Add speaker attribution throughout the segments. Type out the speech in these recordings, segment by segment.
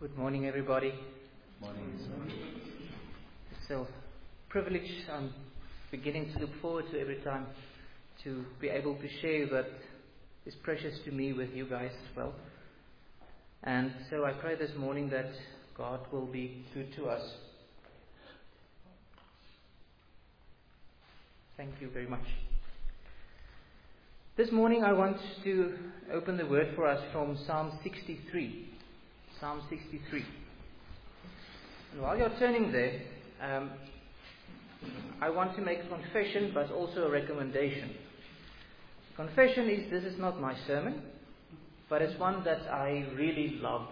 Speaker 1: Good morning, everybody.
Speaker 2: Morning.
Speaker 1: It's a privilege I'm beginning to look forward to every time to be able to share that is precious to me with you guys as well. And so I pray this morning that God will be good to us. Thank you very much. This morning I want to open the word for us from Psalm 63. Psalm 63. And while you're turning there, I want to make a confession but also a recommendation. Confession is this is not my sermon, but it's one that I really love.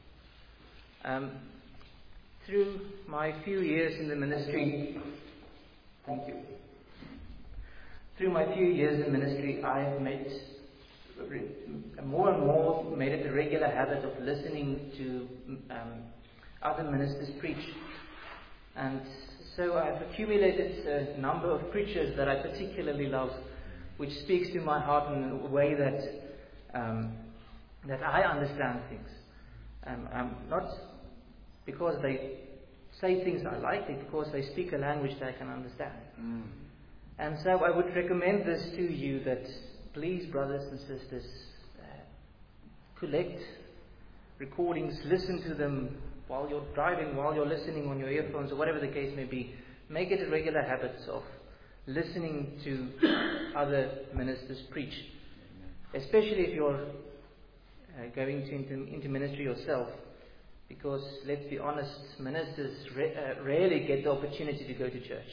Speaker 1: Through my few years in the ministry, thank you. Through my few years in ministry, I have more and more made it a regular habit of listening to other ministers preach. And so I've accumulated a number of preachers that I particularly love, which speaks to my heart in a way that I understand things. Not because they say things I like, but because they speak a language that I can understand. And so I would recommend this to you that please, brothers and sisters, collect recordings, listen to them while you're driving, while you're listening on your earphones, or whatever the case may be. Make it a regular habit of listening to other ministers preach, especially if you're going into ministry yourself, because let's be honest, ministers rarely get the opportunity to go to church.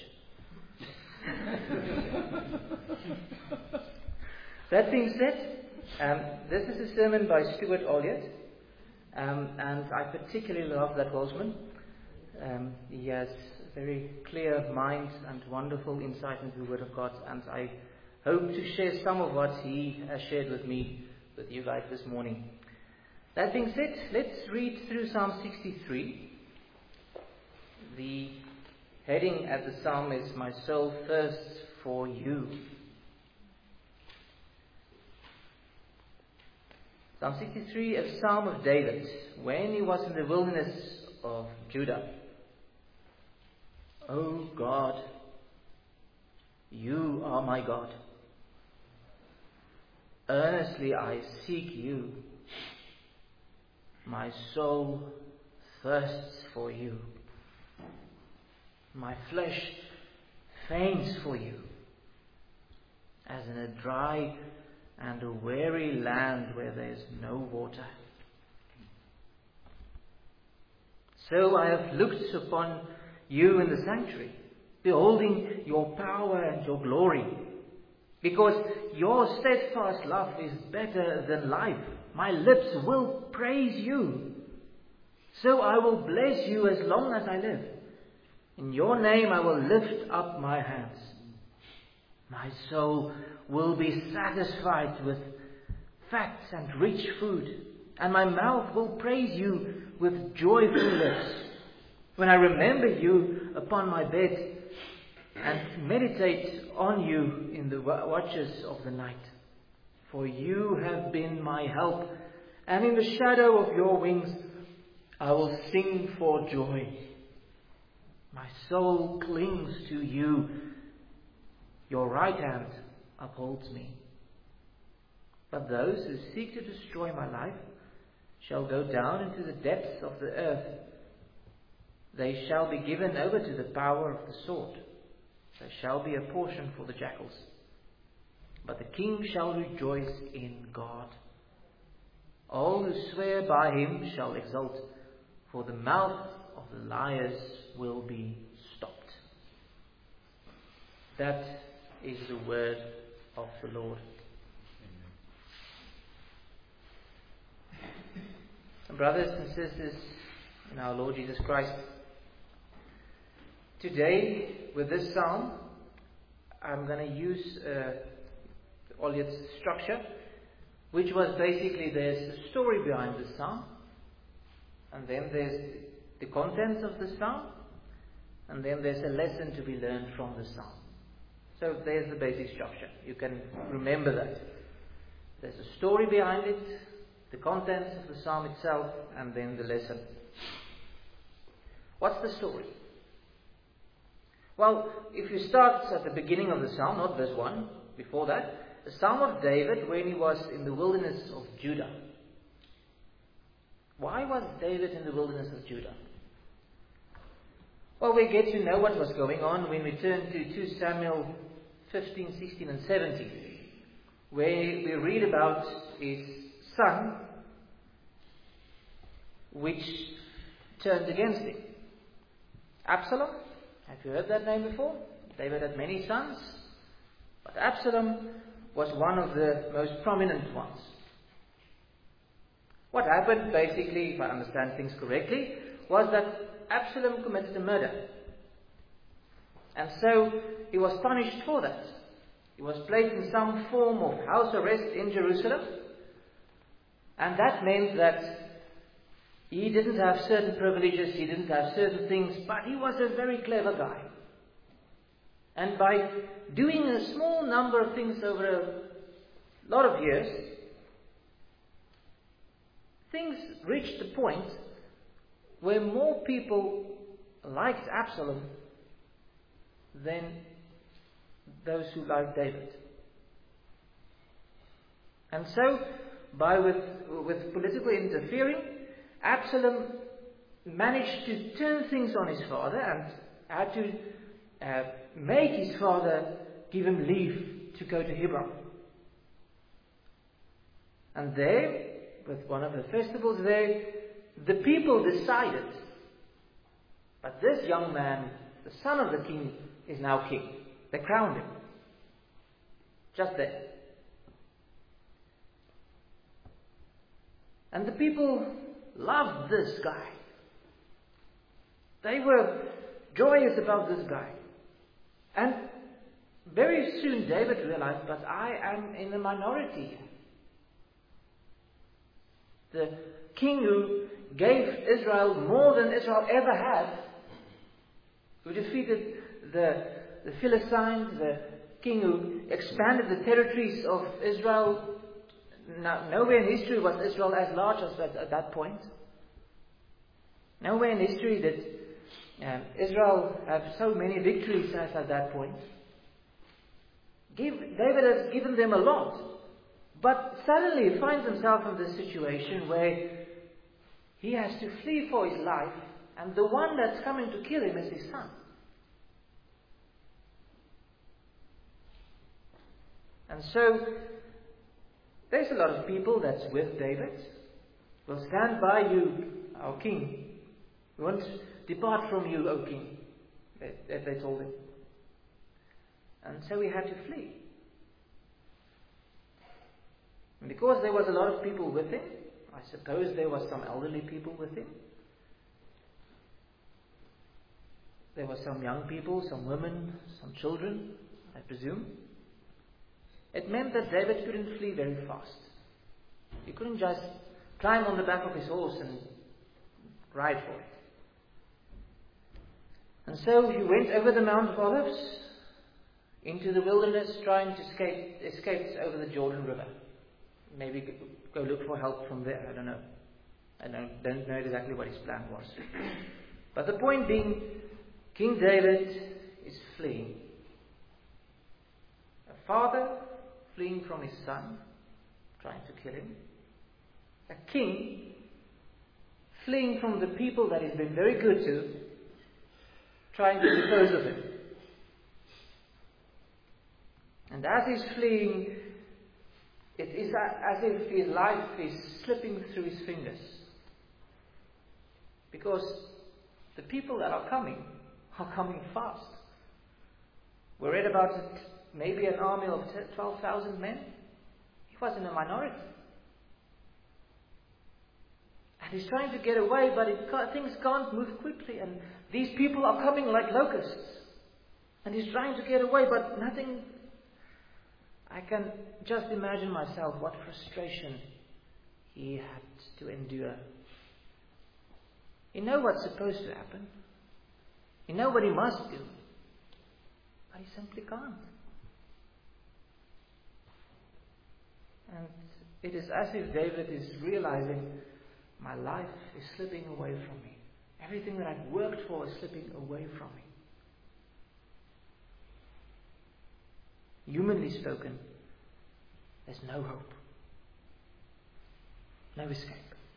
Speaker 1: That being said, this is a sermon by Stuart Olyott, and I particularly love that Welshman. He has a very clear mind and wonderful insight into the Word of God, and I hope to share some of what he has shared with me with you guys this morning. That being said, let's read through Psalm 63. The heading at the psalm is "My soul thirsts for you." Psalm 63, a psalm of David, when he was in the wilderness of Judah. O God, you are my God. Earnestly I seek you. My soul thirsts for you. My flesh faints for you, as in a dry and a weary land where there is no water. So I have looked upon you in the sanctuary, beholding your power and your glory. Because your steadfast love is better than life, my lips will praise you. So I will bless you as long as I live. In your name I will lift up my hands. My soul will be satisfied with fat and rich food, and my mouth will praise you with joyful lips. When I remember you upon my bed and meditate on you in the watches of the night. For you have been my help, and in the shadow of your wings I will sing for joy. My soul clings to you. Your right hand upholds me. But those who seek to destroy my life shall go down into the depths of the earth. They shall be given over to the power of the sword. There shall be a portion for the jackals. But the king shall rejoice in God. All who swear by him shall exult, for the mouth of the liars will be stopped. That is the word of the Lord. And brothers and sisters in our Lord Jesus Christ, today with this psalm I'm going to use Olyott's structure, which was basically there's a story behind the psalm, and then there's the contents of the psalm, and then there's a lesson to be learned from the psalm. So there's the basic structure. You can remember that. There's a story behind it, the contents of the psalm itself, and then the lesson. What's the story? Well, if you start at the beginning of the psalm, not verse 1, before that, the Psalm of David when he was in the wilderness of Judah. Why was David in the wilderness of Judah? Well, we get to know what was going on when we turn to 2 Samuel 15, 16 and 17, where we read about his son, which turned against him. Absalom, have you heard that name before? David had many sons, but Absalom was one of the most prominent ones. What happened, basically, if I understand things correctly, was that Absalom committed a murder. And so he was punished for that. He was placed in some form of house arrest in Jerusalem. And that meant that he didn't have certain privileges, he didn't have certain things, but he was a very clever guy. And by doing a small number of things over a lot of years, things reached the point where more people liked Absalom than those who liked David. And so, with political interfering, Absalom managed to turn things on his father and had to make his father give him leave to go to Hebron. And there, with one of the festivals there, the people decided, but this young man, the son of the king, is now king. They crowned him. Just there. And the people loved this guy. They were joyous about this guy. And very soon David realized, but I am in the minority. The king who gave Israel more than Israel ever had, who defeated the Philistines, the king who expanded the territories of Israel. Now, nowhere in history was Israel as large as that at that point. Nowhere in history did Israel have so many victories as at that point. David has given them a lot. But suddenly he finds himself in this situation where he has to flee for his life, and the one that's coming to kill him is his son. And so, there's a lot of people that's with David. We'll stand by you, our king. We won't depart from you, O king, they told him. And so he had to flee. And because there was a lot of people with him, I suppose there was some elderly people with him. There were some young people, some women, some children, I presume. It meant that David couldn't flee very fast. He couldn't just climb on the back of his horse and ride for it. And so he went over the Mount of Olives into the wilderness, trying to escape over the Jordan River. Maybe go look for help from there. I don't know. I don't know exactly what his plan was. But the point being, King David is fleeing. A father fleeing from his son, trying to kill him. A king fleeing from the people that he's been very good to, trying to dispose of him. And as he's fleeing, it is as if his life is slipping through his fingers. Because the people that are coming fast. We read about it, maybe an army of 12,000 men. He was in a minority. And he's trying to get away, but things can't move quickly. And these people are coming like locusts. And he's trying to get away, but nothing. I can just imagine myself what frustration he had to endure. You know what's supposed to happen. You know what he must do. But he simply can't. And It is as if David is realizing, my life is slipping away from me. Everything that I've worked for is slipping away from me. Humanly spoken, there's no hope. No escape.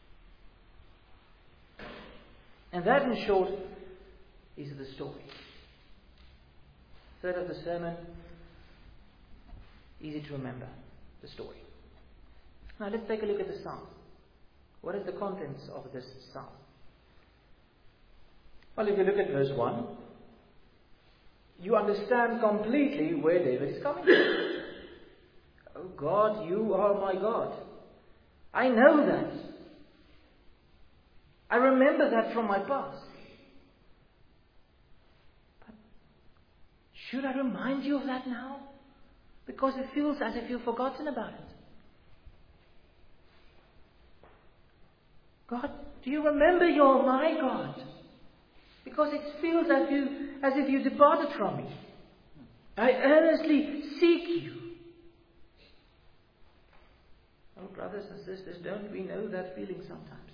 Speaker 1: And that, in short, is the story. Third of the sermon, easy to remember, the story. Now let's take a look at the psalm. What is the contents of this psalm? Well, if you look at verse 1, you understand completely where David is coming from. Oh God, you are my God. I know that. I remember that from my past. But should I remind you of that now? Because it feels as if you've forgotten about it. God, do you remember you're my God? Because it feels as if you departed from me. I earnestly seek you. Oh, brothers and sisters, don't we know that feeling sometimes?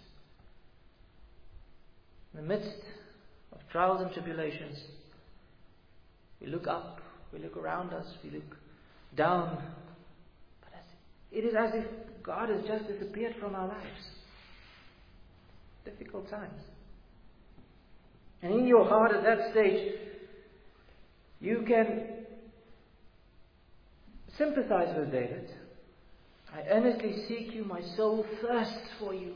Speaker 1: In the midst of trials and tribulations, we look up, we look around us, we look down. But it is as if God has just disappeared from our lives. Difficult times. And in your heart at that stage, you can sympathize with David. I earnestly seek you, my soul thirsts for you.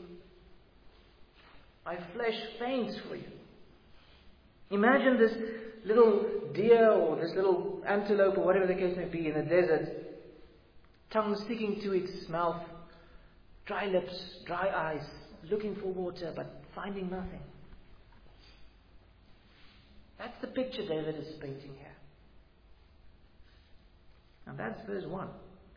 Speaker 1: My flesh faints for you. Imagine this little deer or this little antelope or whatever the case may be in the desert, tongue sticking to its mouth, dry lips, dry eyes, looking for water but finding nothing. That's the picture David is painting here. And that's verse 1.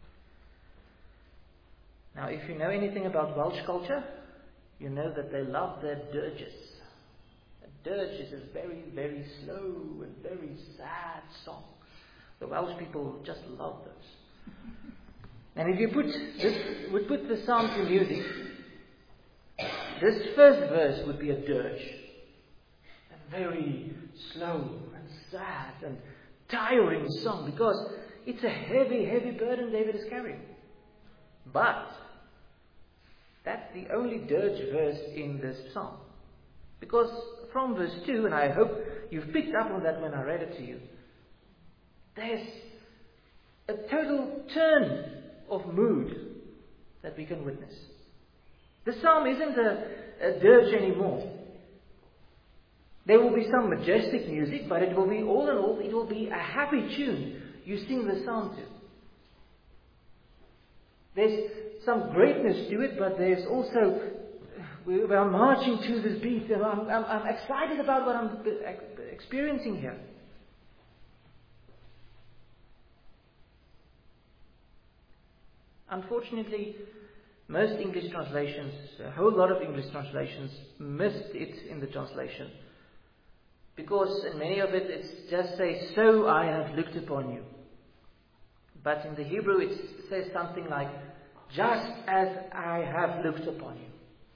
Speaker 1: Now, if you know anything about Welsh culture, you know that they love their dirges. A dirge is a very, very slow and very sad song. The Welsh people just love those. And if you would put the psalm to music, this first verse would be a dirge. A very slow and sad and tiring song, because it's a heavy, heavy burden David is carrying. But that's the only dirge verse in this psalm. Because from verse 2, and I hope you've picked up on that when I read it to you, there's a total turn of mood that we can witness. The psalm isn't a dirge anymore. There will be some majestic music, but it will be, all in all, it will be a happy tune you sing the psalm to. There's some greatness to it, but there's also, we are marching to this beat, and I'm excited about what I'm experiencing here. Unfortunately, most English translations, a whole lot of English translations, missed it in the translation. Because in many of it just says, so I have looked upon you. But in the Hebrew it says something like, just as I have looked upon you.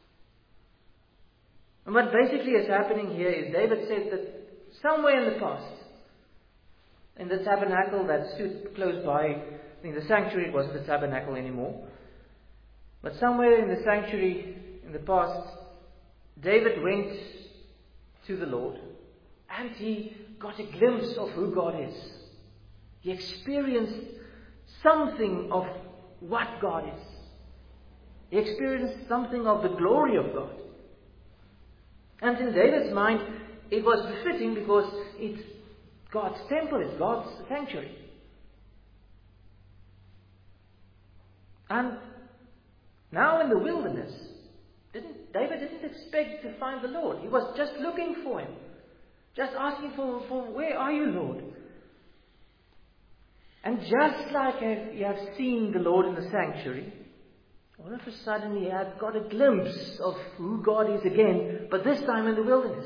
Speaker 1: And what basically is happening here is David says that somewhere in the past, in the tabernacle that stood close by, in the sanctuary, it wasn't the tabernacle anymore, but somewhere in the sanctuary in the past, David went to the Lord and he got a glimpse of who God is. He experienced something of what God is. He experienced something of the glory of God. And in David's mind, it was befitting because it's God's temple, it's God's sanctuary. And now in the wilderness, David didn't expect to find the Lord. He was just looking for him. Just asking for where are you, Lord? And just like you have seen the Lord in the sanctuary, all of a sudden he had got a glimpse of who God is again, but this time in the wilderness.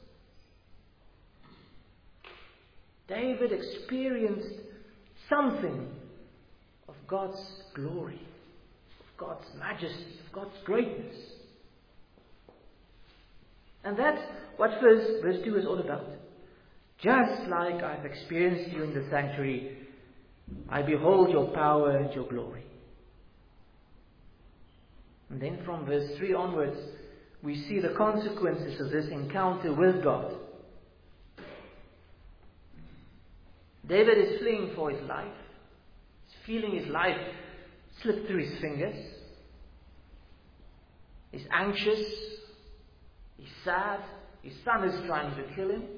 Speaker 1: David experienced something of God's glory, of God's majesty, of God's greatness. And that's what verse 2 is all about. Just like I've experienced you in the sanctuary, I behold your power and your glory. And then from verse 3 onwards, we see the consequences of this encounter with God. David is fleeing for his life. He's feeling his life slip through his fingers. He's anxious. He's sad. His son is trying to kill him.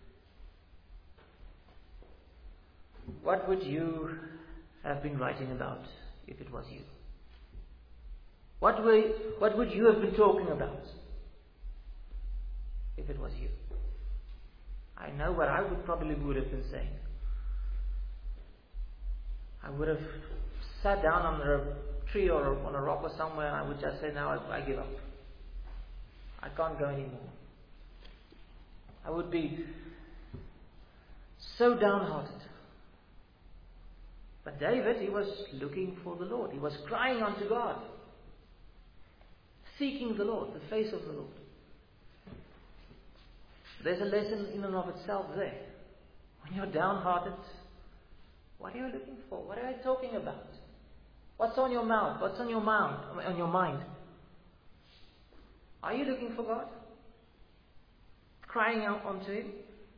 Speaker 1: What would you have been writing about if it was you? What would you have been talking about if it was you? I know what I probably would have been saying. I would have sat down under a tree or on a rock or somewhere, and I would just say, "Now I give up. I can't go anymore." I would be so downhearted. But David, he was looking for the Lord. He was crying unto God, seeking the Lord, the face of the Lord. There's a lesson in and of itself there. When you're downhearted, what are you looking for? What are you talking about? What's on your mouth? What's on your mind? Are you looking for God? Crying out unto Him?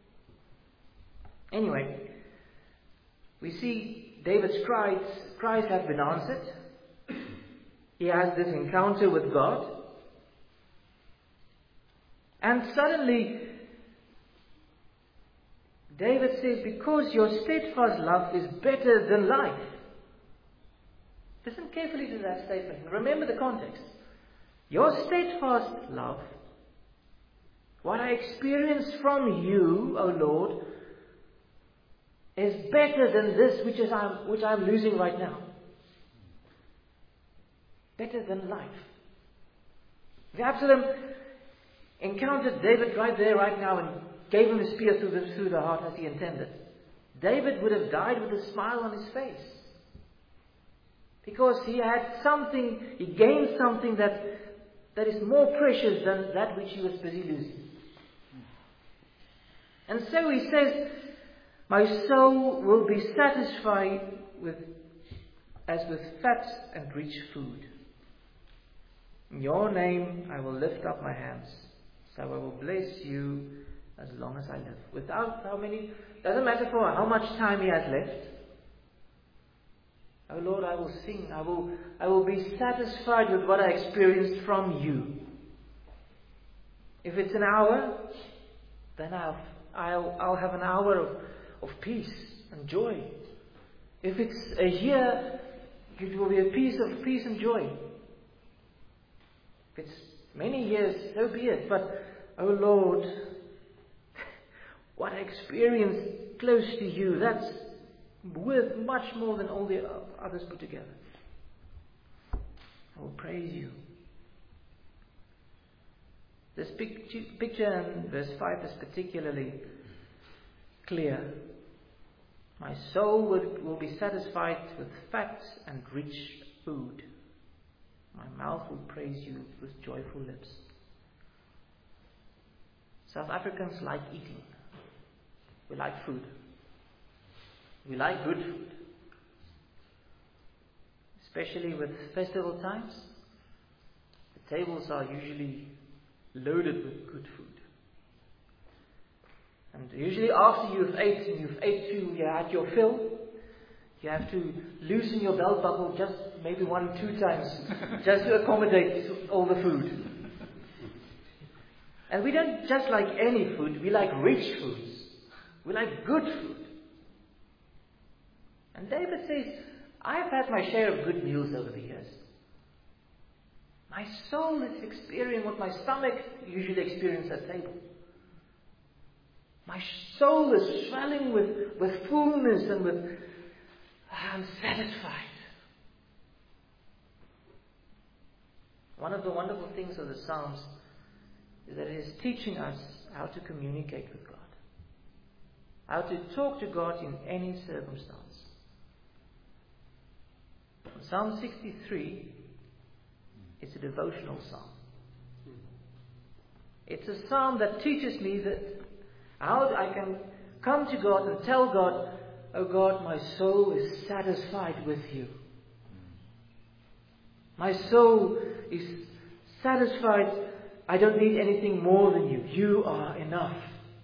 Speaker 1: Anyway, we see David's cries have been answered. He has this encounter with God. And suddenly, David says, "Because your steadfast love is better than life." Listen carefully to that statement. Remember the context. Your steadfast love, what I experience from you, O Lord, is better than this which I'm losing right now. Better than life. If Absalom encountered David right there, right now, and gave him a spear through the heart as he intended, David would have died with a smile on his face. Because he had something, he gained something that is more precious than that which he was busy losing. And so he says, "My soul will be satisfied as with fat and rich food. In your name I will lift up my hands, so I will bless you as long as I live." Doesn't matter for how much time he has left. "Oh Lord, I will sing. I will be satisfied with what I experienced from you." If it's an hour, then I'll have an hour of peace and joy. If it's a year, it will be a piece of peace and joy. If it's many years, so be it. But, oh Lord, what I experienced close to you, that's worth much more than all the others put together. I will praise you. This picture in verse 5 is particularly clear. My soul will be satisfied with fat and rich food. My mouth will praise you with joyful lips. South Africans like eating. We like food. We like good food. Especially with festival times, the tables are usually loaded with good food. And usually after you've ate till you had your fill, you have to loosen your belt buckle just maybe 1 or 2 times just to accommodate all the food. And we don't just like any food, we like rich foods. We like good food. And David says, I've had my share of good meals over the years. My soul is experiencing what my stomach usually experiences at table. My soul is swelling with fullness and with, I'm satisfied. One of the wonderful things of the Psalms is that it is teaching us how to communicate with God. How to talk to God in any circumstance. Psalm 63 It's a devotional psalm. It's a psalm that teaches me that how I can come to God and tell God, "Oh God, my soul is satisfied with you. My soul is satisfied. I don't need anything more than you. You are enough."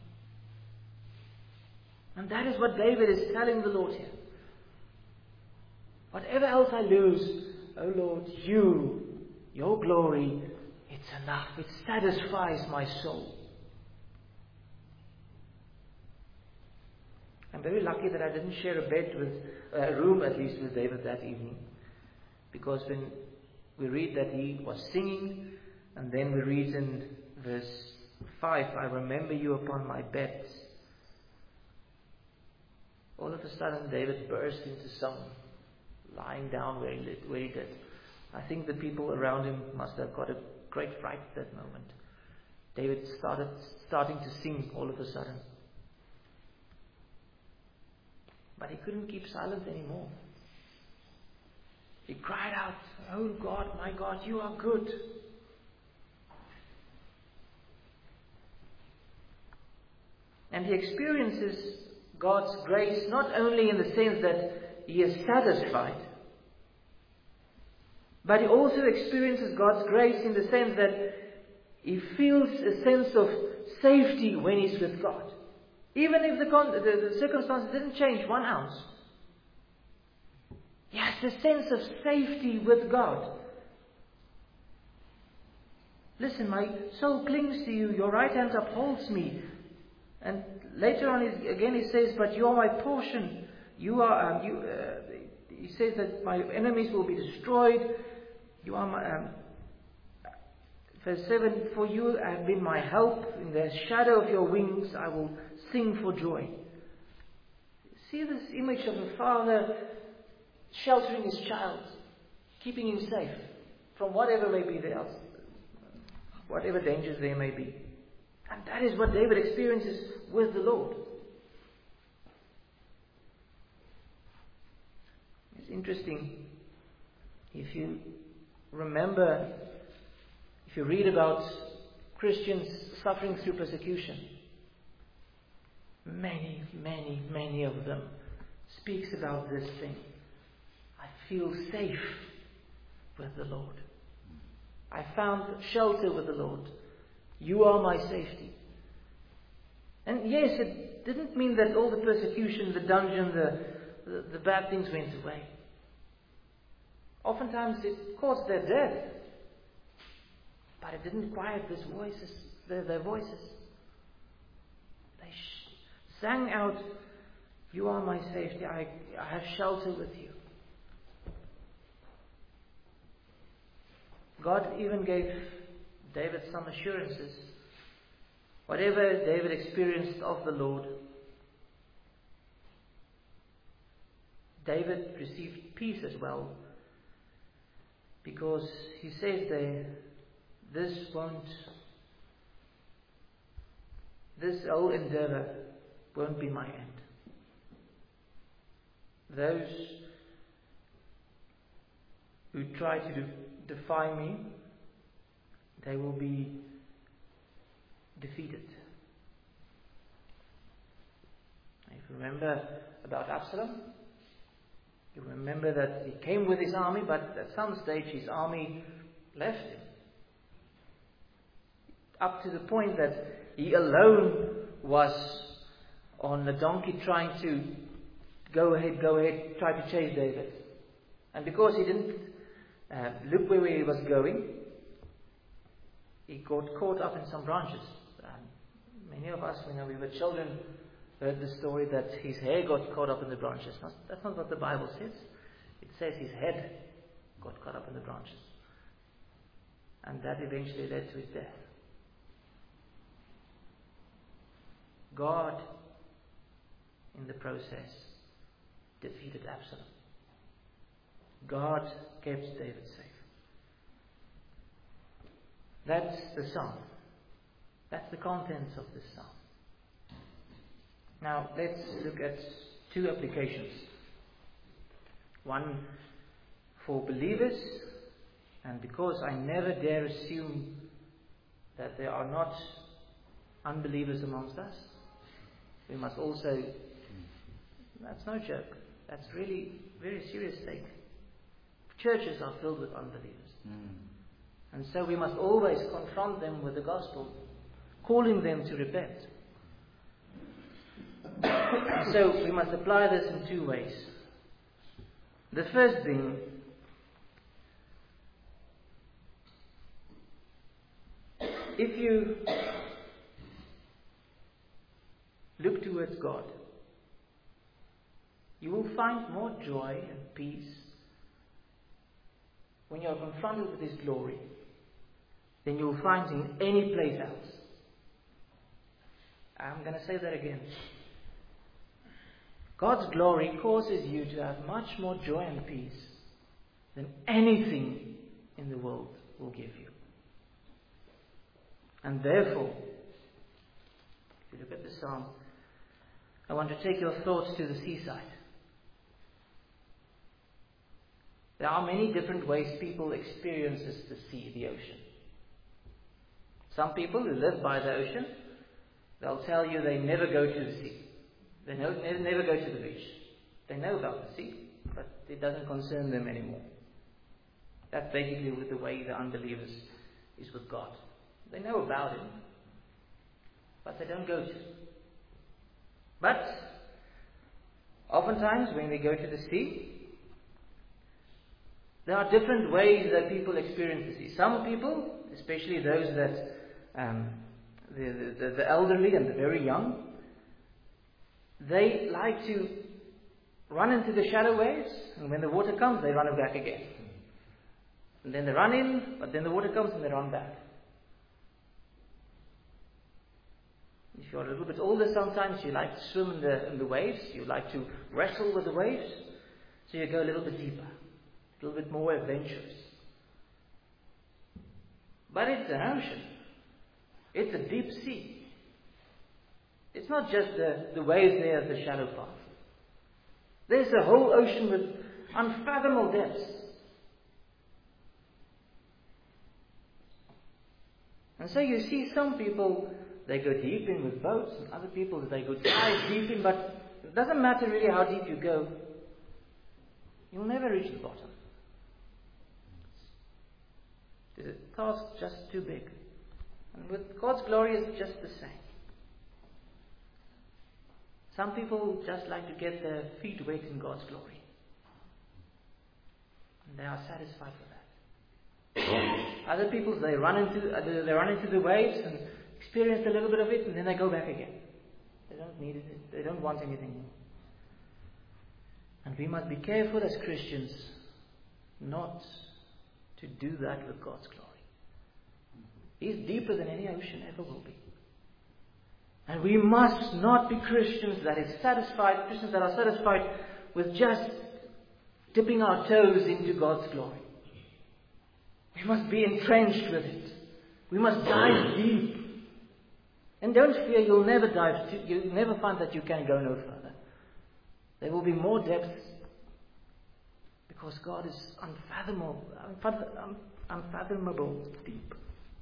Speaker 1: And that is what David is telling the Lord here. Whatever else I lose, oh Lord, your glory, it's enough. It satisfies my soul. I'm very lucky that I didn't share a room at least with David that evening. Because when we read that he was singing, and then we read in verse 5, "I remember you upon my bed." All of a sudden David burst into song, lying down where he did. I think the people around him must have got a great fright at that moment. David starting to sing all of a sudden. But he couldn't keep silent anymore. He cried out, "Oh God, my God, you are good." And he experiences God's grace not only in the sense that he is satisfied, but he also experiences God's grace in the sense that he feels a sense of safety when he's with God. Even if the circumstances didn't change 1 ounce. He has a sense of safety with God. "Listen, my soul clings to you. Your right hand upholds me." And later on, he says, "But you are my portion. You are." He says that my enemies will be destroyed. You are my. Verse 7, "For you have been my help. In the shadow of your wings, I will sing for joy." See this image of a father sheltering his child, keeping him safe from whatever may be there, whatever dangers there may be. And that is what David experiences with the Lord. It's interesting, if you read about Christians suffering through persecution, many of them speaks about this thing. I feel safe with the Lord. I found shelter with the Lord. You are my safety. And yes, it didn't mean that all the persecution, the dungeon, the bad things went away. Oftentimes it caused their death. But it didn't quiet their voices. They sang out, "You are my safety. I have shelter with you." God even gave David some assurances. Whatever David experienced of the Lord, David received peace as well. Because he says there, this whole endeavor won't be my end. Those who try to defy me, they will be defeated. If you remember about Absalom, you remember that he came with his army, but at some stage his army left him. Up to the point that he alone was on the donkey trying to go ahead, try to chase David. And because he didn't look where he was going, he got caught up in some branches. Many of us, when we were children, heard the story that his hair got caught up in the branches. That's not what the Bible says. It says his head got caught up in the branches. And that eventually led to his death. God, in the process, defeated Absalom. God kept David safe. That's the psalm. That's the contents of this psalm. Now, let's look at two applications. One for believers And because I never dare assume that there are not unbelievers amongst us, we must also, that's no joke, that's really very serious stake. Churches are filled with unbelievers. And so we must always confront them with the gospel, calling them to repent. And so we must apply this in two ways. The first thing, if you look towards God, you will find more joy and peace when you are confronted with His glory than you will find in any place else. I'm going to say that again. God's glory causes you to have much more joy and peace than anything in the world will give you. And therefore, if you look at the psalm, I want to take your thoughts to the seaside. There are many different ways people experience the sea, the ocean. Some people who live by the ocean, they'll tell you they never go to the sea. They never go to the beach. They know about the sea, but it doesn't concern them anymore. That's basically with the way the unbelievers is with God. They know about Him, but they don't go to it. But oftentimes when we go to the sea, there are different ways that people experience the sea. Some people, especially those that the elderly and the very young, they like to run into the shallow waves, and when the water comes, they run back again. And then they run in, but then the water comes and they run back. If you're a little bit older, sometimes you like to swim in the waves, you like to wrestle with the waves, so you go a little bit deeper, a little bit more adventurous. But it's an ocean. It's a deep sea. It's not just the waves there at the shallow part. There's a whole ocean with unfathomable depths. And so you see some people, they go deep in with boats, and other people, they go dive deep in, but it doesn't matter really how deep you go. You'll never reach the bottom. It's a task just too big. And with God's glory, it's just the same. Some people just like to get their feet wet in God's glory. And they are satisfied with that. Other people, they run into the waves and experience a little bit of it, and then they go back again. They don't need it. They don't want anything more. And we must be careful as Christians not to do that with God's glory. He's deeper than any ocean ever will be. And we must not be Christians that are satisfied with just dipping our toes into God's glory. We must be entrenched with it. We must dive deep. And don't fear, you'll never find that you can go no further. There will be more depths, because God is unfathomable deep.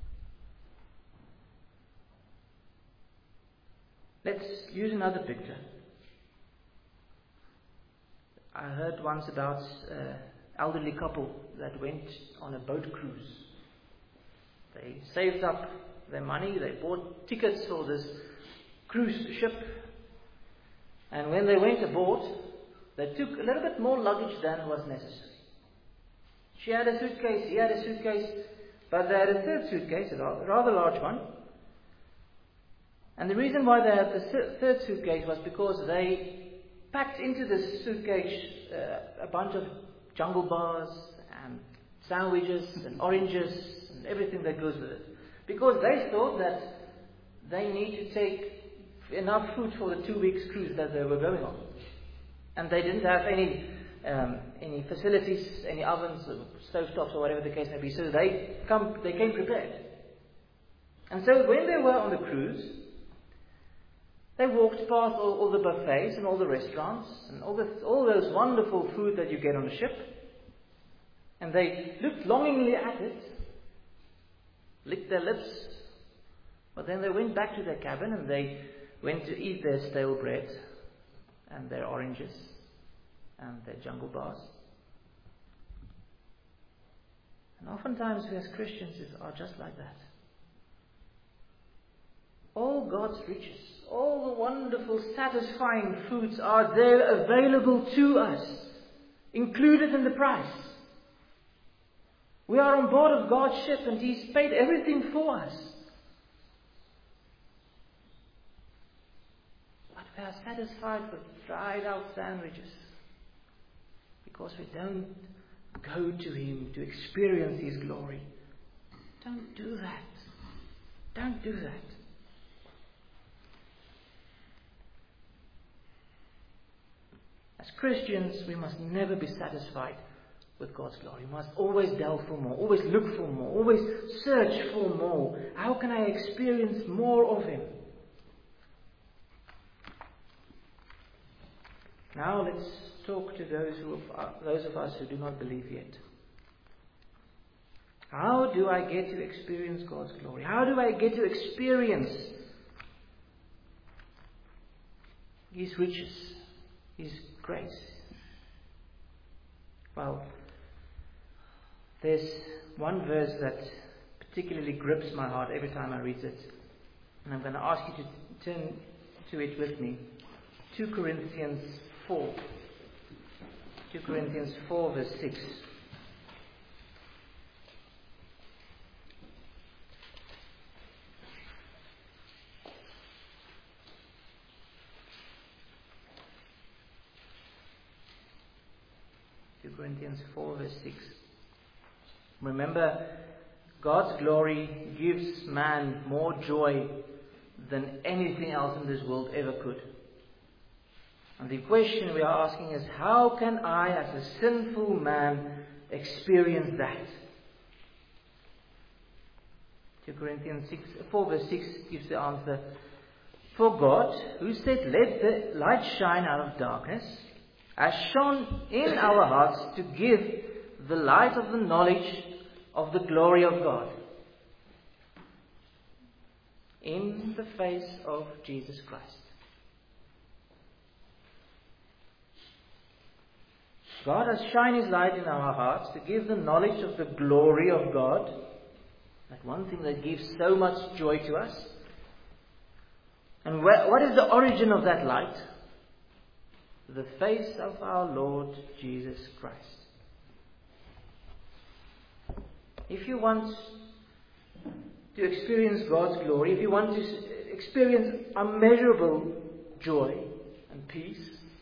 Speaker 1: Let's use another picture. I heard once about an elderly couple that went on a boat cruise. They saved up their money, they bought tickets for this cruise ship, and when they went aboard, they took a little bit more luggage than was necessary. She had a suitcase, he had a suitcase, but they had a third suitcase, a rather large one. And the reason why they had the third suitcase was because they packed into this suitcase a bunch of jungle bars and sandwiches and oranges and everything that goes with it. Because they thought that they need to take enough food for the 2 weeks cruise that they were going on. And they didn't have any facilities, any ovens or stovetops or whatever the case may be. So they came prepared. And so when they were on the cruise, they walked past all the buffets and all the restaurants and all those wonderful food that you get on a ship. And they looked longingly at it, licked their lips, but then they went back to their cabin and they went to eat their stale bread and their oranges and their jungle bars. And oftentimes we as Christians are just like that. All God's riches, all the wonderful, satisfying foods are there available to us, included in the price. We are on board of God's ship and He's paid everything for us. But we are satisfied with dried out sandwiches because we don't go to Him to experience His glory. Don't do that. Don't do that. As Christians, we must never be satisfied with God's glory. We must always delve for more, always look for more, always search for more. How can I experience more of Him? Now let's talk to those of us who do not believe yet. How do I get to experience God's glory? How do I get to experience His riches, His grace? Well, there's one verse that particularly grips my heart every time I read it. And I'm going to ask you to turn to it with me. 2 Corinthians 4. 2 Corinthians 4 verse 6. Corinthians 4 verse 6. Remember, God's glory gives man more joy than anything else in this world ever could. And the question we are asking is, how can I as a sinful man experience that? 2 Corinthians 4 verse 6 gives the answer. For God, who said, "Let the light shine out of darkness," has shone in our hearts to give the light of the knowledge of the glory of God in the face of Jesus Christ. God has shined His light in our hearts to give the knowledge of the glory of God, that one thing that gives so much joy to us. And what is the origin of that light? The face of our Lord Jesus Christ. If you want to experience God's glory, if you want to experience unmeasurable joy and peace,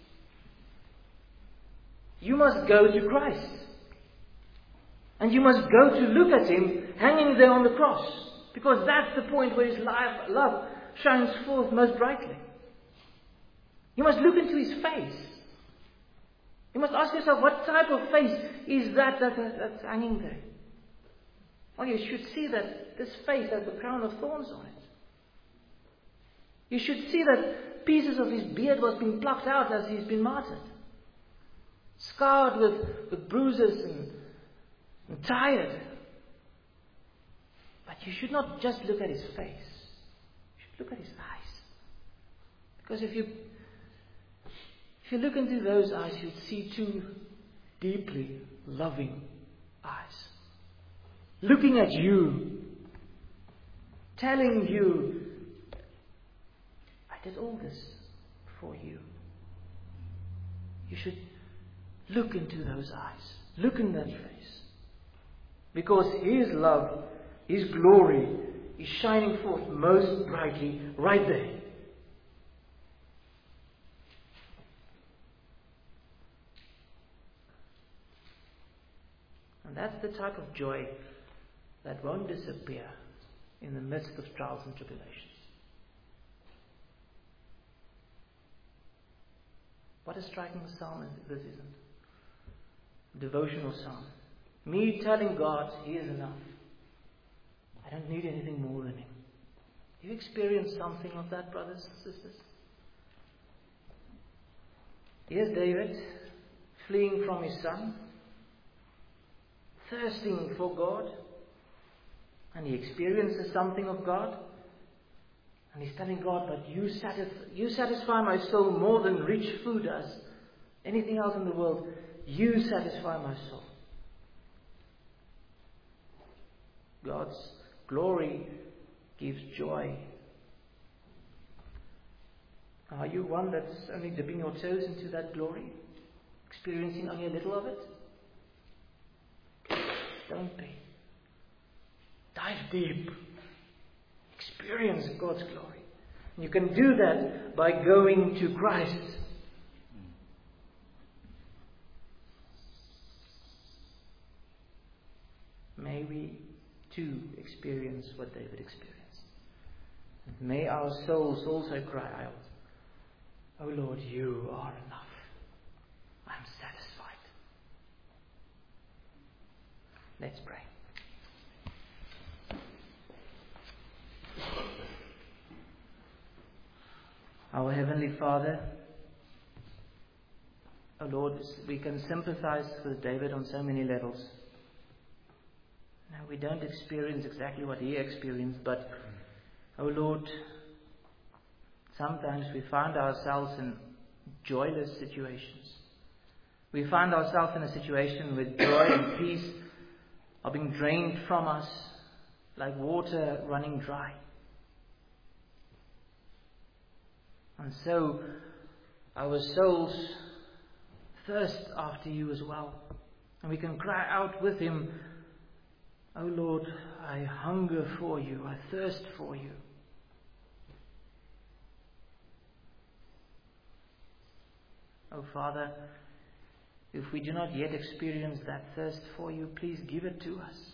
Speaker 1: you must go to Christ. And you must go to look at Him hanging there on the cross. Because that's the point where His love shines forth most brightly. You must look into His face. You must ask yourself, what type of face is that's hanging there? Well, you should see that this face has the crown of thorns on it. You should see that pieces of His beard was being plucked out as He's been martyred. Scarred with bruises and tired. But you should not just look at His face. You should look at His eyes. Because if you look into those eyes, you'd see two deeply loving eyes. Looking at you. Telling you, I did all this for you. You should look into those eyes. Look in that face. Because His love, His glory is shining forth most brightly right there. And that's the type of joy that won't disappear in the midst of trials and tribulations. What a striking psalm this isn't. Devotional psalm. Me telling God He is enough. I don't need anything more than Him. Have you experienced something of that, brothers and sisters? Here's David fleeing from his son. thirsting for God, and he experiences something of God, and he's telling God, but you satisfy my soul more than rich food does. Anything else in the world, you satisfy my soul. God's glory gives joy. Are you one that's only dipping your toes into that glory? Experiencing only a little of it? Don't be. Dive deep. Experience God's glory. And you can do that by going to Christ. May we too experience what David experienced. And may our souls also cry out, "Oh Lord, you are enough. I'm satisfied." Let's pray. Our Heavenly Father, oh Lord, we can sympathize with David on so many levels. Now, we don't experience exactly what he experienced, but, oh Lord, sometimes we find ourselves in joyless situations. We find ourselves in a situation where joy and peace are being drained from us like water running dry. And so our souls thirst after you as well. And we can cry out with him, "Oh Lord, I hunger for you, I thirst for you." Oh Father, if we do not yet experience that thirst for you, please give it to us.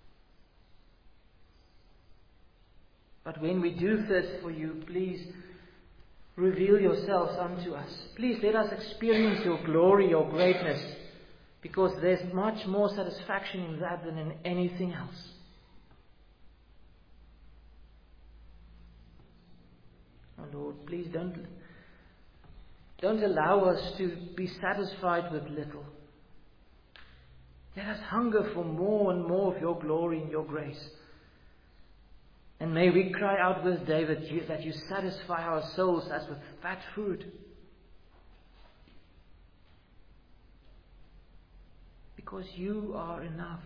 Speaker 1: But when we do thirst for you, please reveal yourselves unto us. Please let us experience your glory, your greatness, because there's much more satisfaction in that than in anything else. Oh Lord, please don't allow us to be satisfied with little. Let us hunger for more and more of your glory and your grace. And may we cry out with David that you satisfy our souls as with fat food. Because you are enough.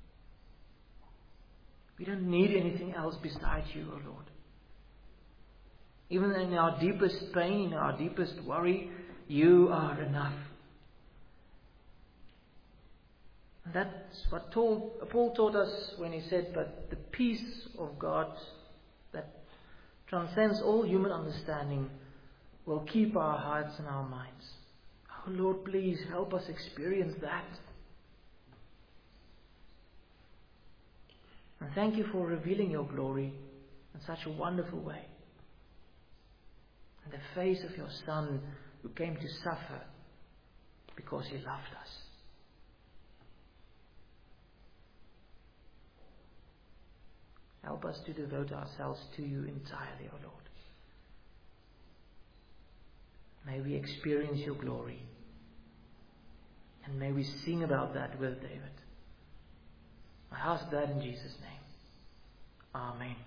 Speaker 1: We don't need anything else besides you, O Lord. Even in our deepest pain, in our deepest worry, you are enough. And that's what Paul taught us when he said, "But the peace of God that transcends all human understanding will keep our hearts and our minds." Oh Lord, please help us experience that. And thank you for revealing your glory in such a wonderful way. In the face of your Son who came to suffer because he loved us. Help us to devote ourselves to you entirely, O Lord. May we experience your glory. And may we sing about that with David. I ask that in Jesus' name. Amen.